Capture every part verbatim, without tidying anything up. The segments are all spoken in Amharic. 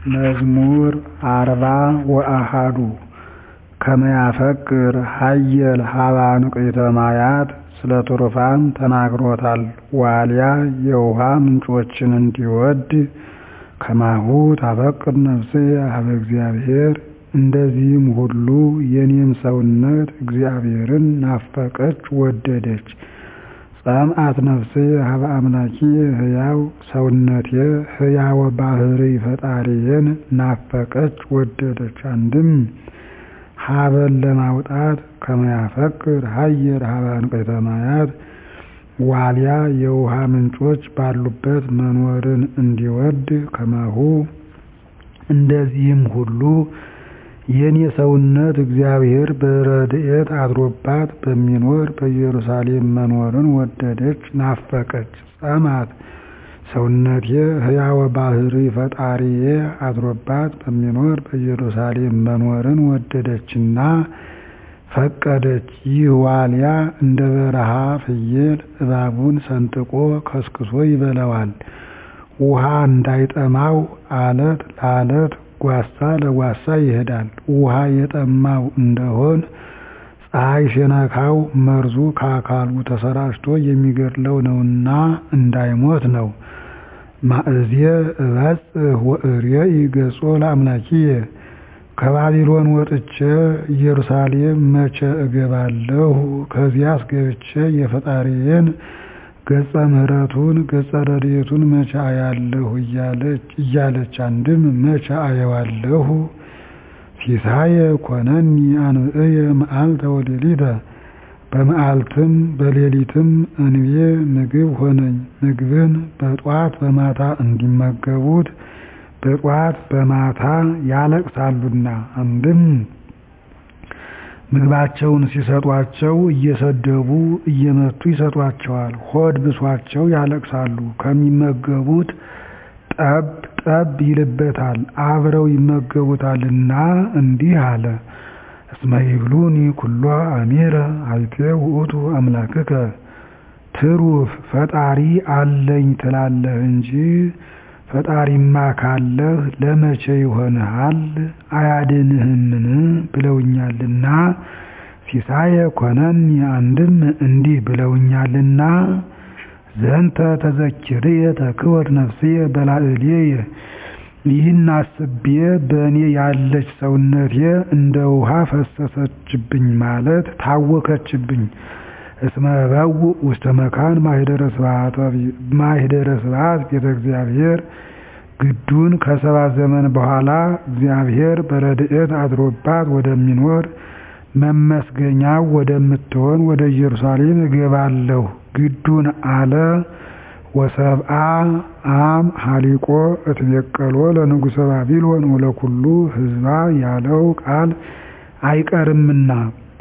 መዝሙር አርባ ወአሐዱ ከመ ያፈቅር ኃየል ሀበ አንቅዕተ ማያት ስለ ትሩፋን ተናግሮታል ዋልያ የውሃ ምንጮችን እንዲወድ ከማሁ ታፈቅር ነፍስየ ሀበ እግዚአብሔር እንደዚህም ሁሉ የኔም ሰውነት እግዚአብሔርን ናፈቀች ወደደች። ጸምአት ነፍስየ ሀበ አምላኪየ ሕያው ሰውነቴ ሕያወ ባሕርይ ፈጣሪዬን ናፈቀች ወደደች። አንድም ሀበን ለማውጣት ከመ ያፈቅር ኃየል ሀበ አንቅዕተ ማያት ዋልያ የውሃ ምንጮች ባሉበት መኖርን እንዲወድ ከማሁ እንደዚህም ሁሉ የኔ ሰውነት እግዚአብሔር በረድኤት አድሮባት በሚኖር በኢየሩሳሌም መኖርን ወደደች ናፈቀች። ጸምአት ሰውነቴ ሕያወ ባሕርይ ፈጣሪዬ አድሮባት በሚኖር በኢየሩሳሌም መኖርን ወደደችና ፈቀደች። ይህ ዋልያ እንደ በረሃ ፍየል እባቡን ሰንጥቆ ከስክሶ ይበላዋል። ውሃ እንዳይጠማው አለት ለአለት ጓሳ ለጓሳ ይሄዳል። ውሃ የጠማው እንደሆን ፀሐይ ሲነካው መርዙ ከአካሉ ተሰራጭቶ የሚገድለው ነውና እንዳይሞት ነው። ማእዝየ እበጽሕ ወእሬኢ ገጾ ለአምላኪየ ከባቢሎን ወጥቼ ኢየሩሳሌም መቼ እገባለሁ? ከዚያስ ገብቼ የፈጣሪዬን ገጸ ምሕረቱን ገጸ ረድኤቱን መቼ አያለሁ እያለች አንድም መቼ አየዋለሁ? ሲሳየ ኮነኒ አንብዕየ መዓልተ ወሌሊተ በመዓልትም በሌሊትም እንቤ ምግብ ሆነኝ። ምግብን በጧት በማታ እንዲመገቡት በጧት በማታ ያለቅሳሉና አንድም ምግባቸውን ሲሰጧቸው እየሰደቡ እየመቱ ይሰጧቸዋል። ሆድ ብሷቸው ያለቅሳሉ። ከሚመገቡት ጠብ ጠብ ይልበታል አብረው ይመገቡታልና እንዲህ አለ። እስመ ይብሉኒ ኩሎ አሚረ አይቴ ውእቱ አምላክከ ትሩፍ ፈጣሪ አለኝ ትላለህ እንጂ ፈጣሪማ ካለህ ለመቼ ይሆንሃል አያድንህምን ብለውኛልና። ሲሳየ ኮነኒ አንድም እንዲህ ብለውኛልና ዘንተ ተዘኪርየ ተክወት ነፍስየ በላዕሌየ ይህን አስቤ በእኔ ያለች ሰውነቴ እንደ ውሃ ፈሰሰችብኝ ማለት ታወከችብኝ። እስመ በውእ ውስተ መካን ማኅደረ ስብሐት ቤተ እግዚአብሔር ግዱን ከሰባ ዘመን በኋላ እግዚአብሔር በረድኤት አድሮባት ወደሚኖር መመስገኛው ወደምትሆን ወደ ኢየሩሳሌም እገባለሁ። ግዱን አለ ወሰብአ አም ሀሊቆ እትቤቀሎ ለንጉሠ ባቢሎን ወለኩሉ ሕዝባ ያለው ቃል አይቀርምና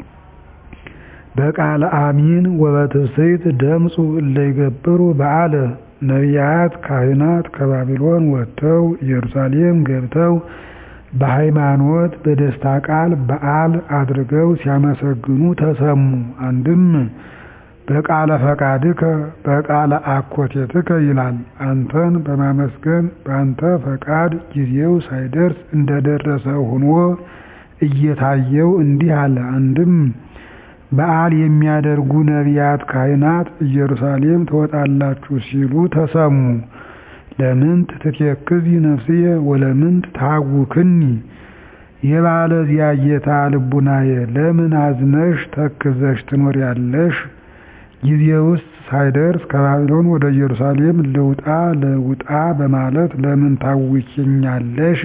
በቃለ አሚን ወበትስብእት ደምፁ እለ ይገብሩ በዓለ ነቢያት ካህናት ከባቢሎን ወጥተው ኢየሩሳሌም ገብተው በሃይማኖት በደስታ ቃል በዓል አድርገው ሲያመሰግኑ ተሰሙ። አንድም በቃለ ፈቃድከ በቃለ አኮቴትከ ይላል። አንተን በማመስገን በአንተ ፈቃድ ጊዜው ሳይደርስ እንደደረሰው ሆኖ እየታየው እንዲህ አለ። አንድም በዓል የሚያደርጉ ነቢያት ካህናት ኢየሩሳሌም ትወጣላችሁ ሲሉ ተሰሙ። ለምንት ትትከዚ ነፍስየ ወለምንት ታውክኒ የባለዚያ ጌታ ልቡናዬ ለምን አዝነሽ ተክዘሽ ትኖሪያለሽ? ጊዜውስ ሳይደርስ ከባቢሎን ወደ ኢየሩሳሌም ልውጣ ልውጣ በማለት ለምን ታውኪኛለሽ?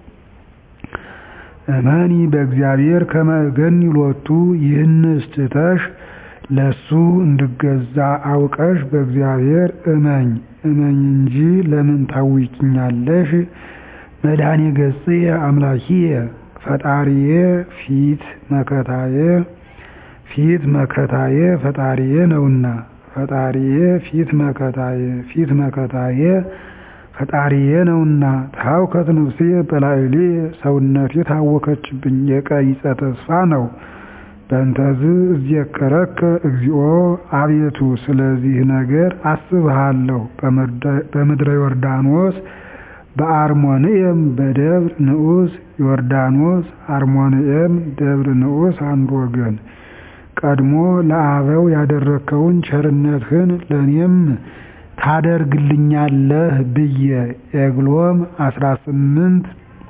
እመኒ በእግዚአብሔር ከመ እገኒ ሎቱ ይህንስ ትተሽ ለሱ እንድገዛ አውቀሽ በእግዚአብሔር እመኝ እመኝ እንጂ ለምን ታውኪኛለሽ? መድኃኔ ገጽየ አምላኪየ ፈጣሪዬ ፊት መከታዬ ፊት መከታዬ ፈጣሪዬ ነውና ፈጣሪዬ ፊት መከታዬ ፊት መከታዬ ፈጣሪዬ ነውና። ታውከት ነፍስየ በላዕሌየ ሰውነቴ ታወከችብኝ የቀይጸ ተስፋ ነው። በእንተዝ እዝየከረከ እግዚኦ አቤቱ ስለዚህ ነገር አስብሃለሁ። በምድረ ዮርዳኖስ በአርሞንኤም በደብረ ንዑስ ዮርዳኖስ አርሞንኤም ደብረ ንዑስ አንድ ወገን ቀድሞ ለአበው ያደረከውን ቸርነትህን ለኔም ታደርግልኛለህ ብዬ ኤግሎም አስራ ስምንት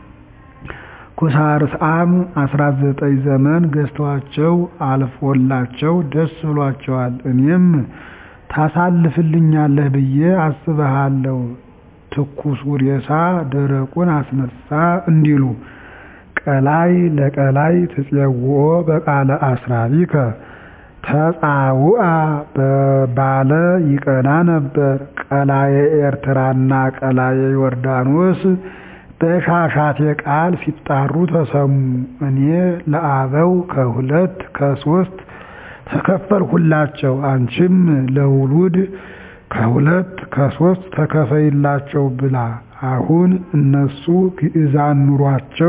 ኩሳርስአም አስራ ዘጠኝ ዘመን ገዝተዋቸው አልፎላቸው ደስ ብሏቸዋል። እኔም ታሳልፍልኛለህ ብዬ አስብሃለሁ። ትኩስ ሬሳ ደረቁን አስነሳ እንዲሉ ቀላይ ለቀላይ ትፄውኦ በቃለ አስራቢከ ተጻውአ በባለ ይቀና ነበር። ቀላየ ኤርትራና ቀላየ ዮርዳኖስ በሻሻቴ ቃል ሲጣሩ ተሰሙ። እኔ ለአበው ከሁለት ከሶስት ተከፈልሁላቸው፣ አንቺም ለውሉድ ከሁለት ከሶስት ተከፈይላቸው ብላ። አሁን እነሱ ግዕዛን ኑሯቸው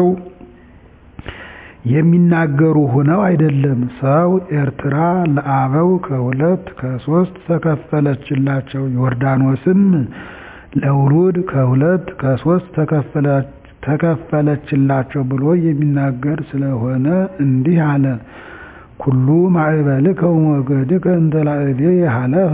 የሚናገሩ ሆነው አይደለም። ሰው ኤርትራ ለአበው ከሁለት ከሶስት ተከፈለችላቸው፣ ዮርዳኖስም ለውሉድ ከሁለት ከሶስት ተከፈለችላቸው ብሎ የሚናገር ስለሆነ እንዲህ አለ። ኩሉ ማዕበልከ ወሞገድከ እንተ ላዕሌየ ሀለፈ።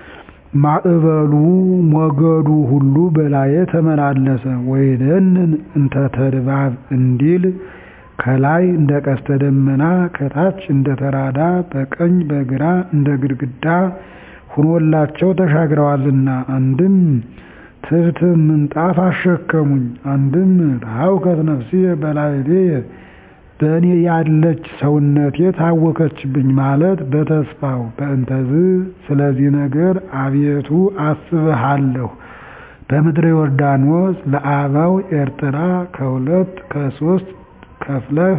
ማዕበሉ ሞገዱ ሁሉ በላዬ ተመላለሰ። ወይደንን እንተ ተድባብ እንዲል ከላይ እንደ ቀስተ ደመና ከታች እንደ ተራዳ በቀኝ በግራ እንደ ግድግዳ ሆኖላቸው ተሻግረዋልና። አንድም ትብትብ ምንጣፍ አሸከሙኝ፣ አንድም ታውከት ነፍስየ በላዕሌየ በእኔ ያለች ሰውነቴ ታወከችብኝ ማለት በተስፋው በእንተዝ ስለዚህ ነገር አቤቱ አስብሃለሁ። በምድረ ዮርዳኖስ ለአበው ኤርትራ ከሁለት ከሶስት ከፍለህ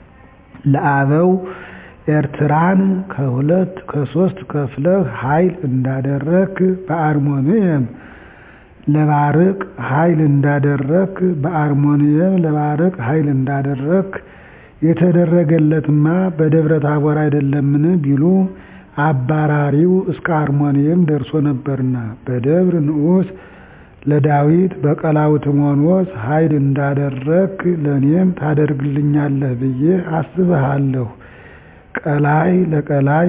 ለአበው ኤርትራን ከሁለት ከሶስት ከፍለህ ኃይል እንዳደረክ በአርሞንኤም ለባርቅ ኃይል እንዳደረክ በአርሞንኤም ለባርቅ ኃይል እንዳደረክ የተደረገለትማ በደብረ ታቦር አይደለምን ቢሉ አባራሪው እስከ አርሞንኤም ደርሶ ነበርና። በደብረ ንዑስ ለዳዊት በቀላውትሞኖስ ኃይል እንዳደረክ ለኔም ታደርግልኛለህ ብዬ አስብሃለሁ። ቀላይ ለቀላይ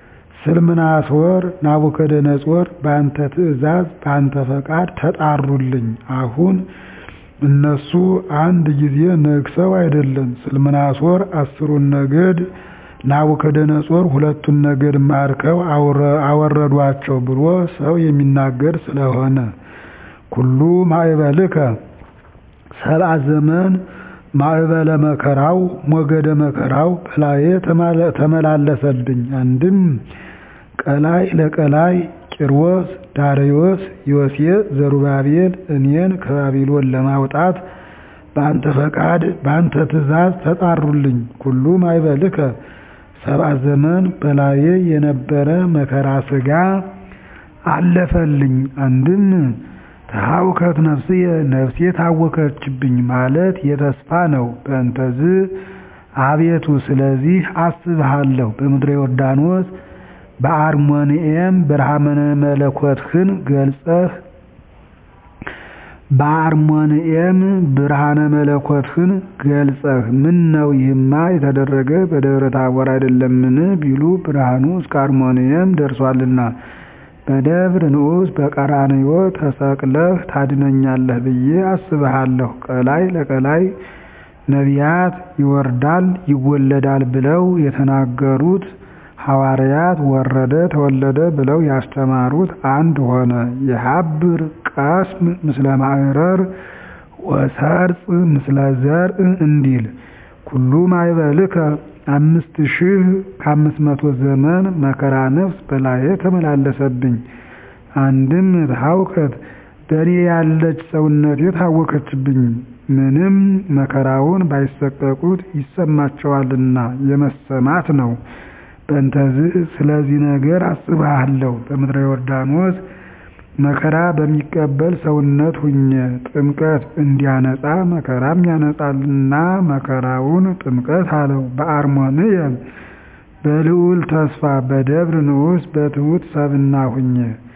ስልምናሶር ናቡከደነጾር በአንተ ትእዛዝ በአንተ ፈቃድ ተጣሩልኝ። አሁን እነሱ አንድ ጊዜ ነግሰው አይደለም። ስልምናሶር አስሩን ነገድ ናቡከደነጾር ሁለቱን ነገድ ማርከው አወረዷቸው ብሎ ሰው የሚናገር ስለሆነ ኩሉ ማዕበልከ ሰብአ ዘመን ማዕበለ መከራው ሞገደ መከራው በላዬ ተመላለሰብኝ። አንድም ቀላይ ለቀላይ ቂሮስ ዳርዮስ ዮሴዕ ዘሩባቤል እኔን ከባቢሎን ለማውጣት በአንተ ፈቃድ በአንተ ትእዛዝ ተጣሩልኝ። ኩሉ ማዕበልከ ሰብአ ዘመን በላዬ የነበረ መከራ ሥጋ አለፈልኝ። አንድም ተሃውከት ነፍስየ ነፍሴ ታወከችብኝ ማለት የተስፋ ነው። በእንተዝ አቤቱ ስለዚህ አስብሃለሁ። በምድረ ዮርዳኖስ በአርሞንኤም ብርሃነ መለኮትህን ገልጸህ በአርሞንኤም ብርሃነ መለኮትህን ገልጸህ ምን ነው ይህማ የተደረገ በደብረ ታቦር አይደለምን ቢሉ ብርሃኑ እስከ አርሞንኤም ደርሷልና። በደብረ ንዑስ በቀራንዮ ተሰቅለህ ታድነኛለህ ብዬ አስብሃለሁ። ቀላይ ለቀላይ ነቢያት ይወርዳል ይወለዳል ብለው የተናገሩት ሐዋርያት ወረደ ተወለደ ብለው ያስተማሩት አንድ ሆነ። የሀብር ቀስም ምስለ ማዕረር ወሰርጽ ምስለ ዘርእ እንዲል ኩሉ ማዕበልከ አምስት ሺህ ከአምስት መቶ ዘመን መከራ ነፍስ በላዬ ተመላለሰብኝ። አንድም ታውከት በእኔ ያለች ሰውነቴ ታወከችብኝ። ምንም መከራውን ባይሰቀቁት ይሰማቸዋልና የመሰማት ነው። በእንተዝህ ስለዚህ ነገር አስብሃለሁ። በምድረ ዮርዳኖስ መከራ በሚቀበል ሰውነት ሁኜ ጥምቀት እንዲያነጻ መከራም ያነጻልና መከራውን ጥምቀት አለው። በአርሞንኤም በልዑል ተስፋ በደብረ ንዑስ በትሑት ሰብእና ሁኜ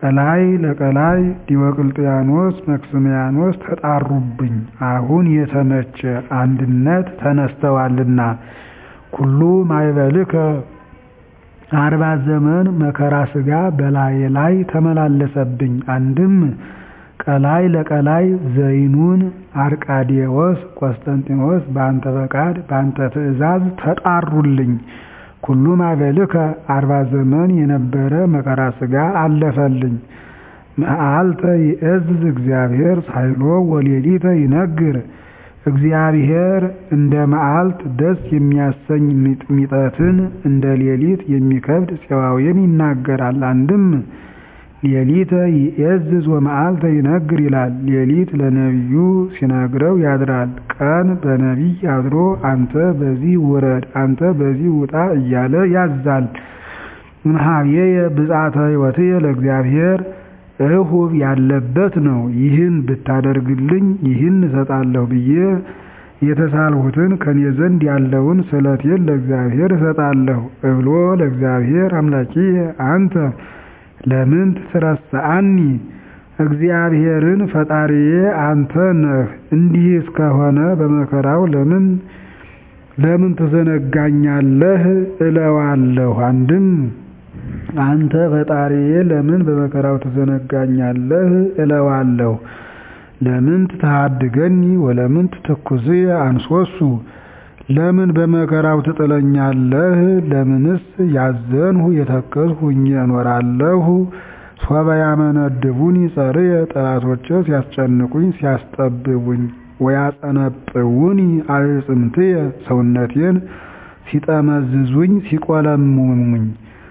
ቀላይ ለቀላይ ዲዮቅልጥያኖስ መክስምያኖስ ተጣሩብኝ አሁን የተመቸ አንድነት ተነስተዋልና ኩሉ ማይበልከ አርባ ዘመን መከራ ሥጋ በላዬ ላይ ተመላለሰብኝ አንድም ቀላይ ለቀላይ ዘይኑን አርቃዴዎስ ቆስጠንጢኖስ በአንተ ፈቃድ በአንተ ትእዛዝ ተጣሩልኝ ኩሉ ማይበልከ አርባ ዘመን የነበረ መከራ ሥጋ አለፈልኝ መዓልተ ይእዝዝ እግዚአብሔር ሳይሎ ወሌሊተ ይነግር እግዚአብሔር እንደ መዓልት ደስ የሚያሰኝ ሚጠትን እንደ ሌሊት የሚከብድ ፄዋዌን ይናገራል አንድም ሌሊተ ይእዝዝ ወመዓልተ ይነግር ይላል ሌሊት ለነቢዩ ሲነግረው ያድራል ቀን በነቢይ አድሮ አንተ በዚህ ውረድ አንተ በዚህ ውጣ እያለ ያዛል እምኀቤየ ብፅዓተ ሕይወትየ ለእግዚአብሔር እሁብ ያለበት ነው ይህን ብታደርግልኝ ይህን እሰጣለሁ ብዬ የተሳልሁትን ከኔ ዘንድ ያለውን ስለቴን ለእግዚአብሔር እሰጣለሁ እብሎ ለእግዚአብሔር አምላኪየ አንተ ለምን ትረሳኒ እግዚአብሔርን ፈጣሪዬ አንተ ነህ እንዲህ እስከሆነ በመከራው ለምን ለምን ትዘነጋኛለህ እለዋለሁ አንድም አንተ ፈጣሪዬ ለምን በመከራው ትዘነጋኛለህ እለዋለሁ ለምን ትታድገኒ ወለምን ትተኩዝየ አንሶሱ ለምን በመከራው ትጥለኛለህ ለምንስ ያዘንሁ የተከዝሁ ሆኜ እኖራለሁ ሶበ ያመነድቡኒ ጸርየ ጠላቶቼ ሲያስጨንቁኝ ሲያስጠብቡኝ ወያጸነጵውኒ አዕጽምትየ ሰውነቴን ሲጠመዝዙኝ ሲቆለምሙኝ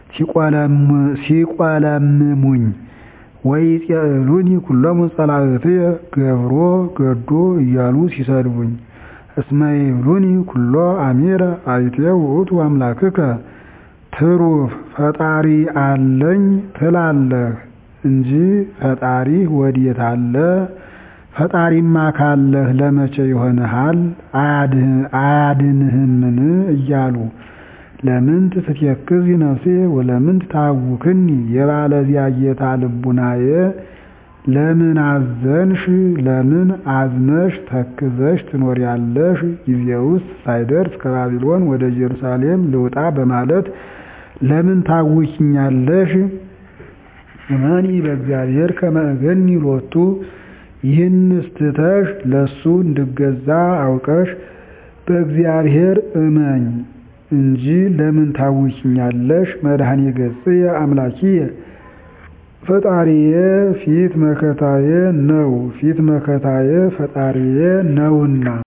ሲቆለምሙኝ ወይጼሉኒ ኩሎሙ ጸላእትየ ገብሮ ገዶ እያሉ ሲሰድቡኝ እስመ ይብሉኒ ኩሎ አሚረ አይቴ ውእቱ አምላክከ ትሩፍ ፈጣሪ አለኝ ትላለህ እንጂ ፈጣሪ ወዴት አለ ፈጣሪማ ካለህ ለመቼ ይሆንሃል አያድንህምን እያሉ ለምን ትትከዝ ነፍሴ ወለምን ታውክኒ የባለዚያ ጌታ ልቡናዬ ለምን አዘንሽ ለምን አዝነሽ ተክዘሽ ትኖሪያለሽ ጊዜውስ ሳይደርስ ከባቢሎን ወደ ኢየሩሳሌም ልውጣ በማለት ለምን ታውኪኛለሽ እመኒ በእግዚአብሔር ከመ እገኒ ሎቱ ይህንስ ትተሽ ለሱ እንድገዛ አውቀሽ በእግዚአብሔር እመኝ እንጂ ለምን ታውኪኛለሽ መድኃኔ ገጽየ አምላኪየ ፈጣሪዬ ፊት መከታዬ ነው ፊት መከታዬ ፈጣሪዬ ነውና